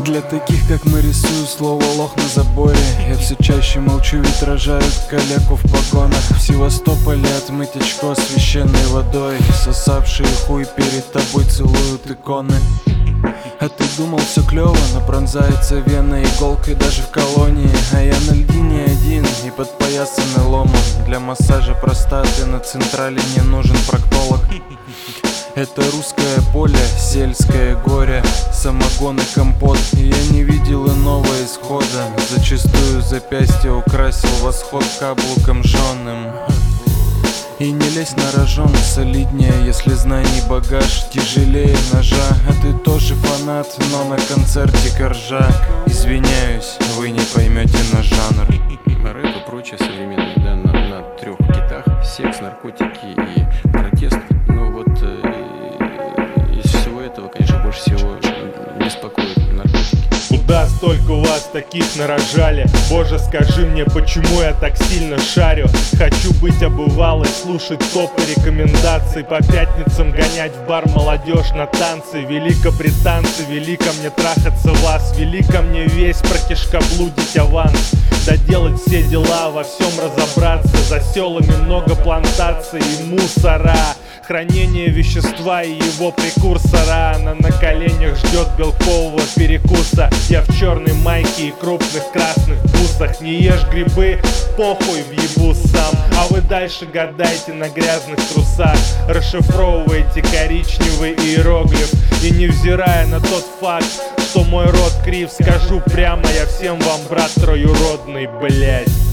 Для таких, как мы, рисую слово лох на заборе. Я все чаще молчу, ведь рожают калеку в погонах. В Севастополе отмыть очко священной водой. Сосавшие хуй перед тобой целуют иконы. А ты думал, все клево, но пронзается вена иголкой даже в колонии. А я на льдине один и подпоясанный ломом. Для массажа простаты на централе не нужен проктолог. Это русское поле, сельское горе, самогон и компот. И я не видел иного исхода. Зачастую запястье украсил восход каблуком жженым. И не лезь на рожон, солиднее, если знаний багаж тяжелее ножа. А ты тоже фанат, но на концерте коржак. Извиняюсь, вы не поймете наш жанр. Рэп и прочее современное, да, на трех китах. Секс, наркотики и протест. Ну вот из всего этого, конечно, больше всего беспокоит наркотики. Куда столько у вас таких нарожали? Боже, скажи мне, почему я так сильно шарю? Хочу быть обывалой, слушать топы рекомендаций, по пятницам гонять в бар молодежь на танцы. Великобританцы, вели ко мне трахаться вас, вели ко мне весь протишкоблудить аванс. Доделать все дела, во всем разобраться. За селами много плантаций и мусора. Хранение вещества и его прекурсора. Она на коленях ждет белкового перекуса. Я в черной майке и крупных красных бусах. Не ешь грибы, похуй, въебу сам. А вы дальше гадайте на грязных трусах. Расшифровывайте коричневый иероглиф. И невзирая на тот факт, что мой род крив, скажу прямо, я всем вам брат троюродный, блять.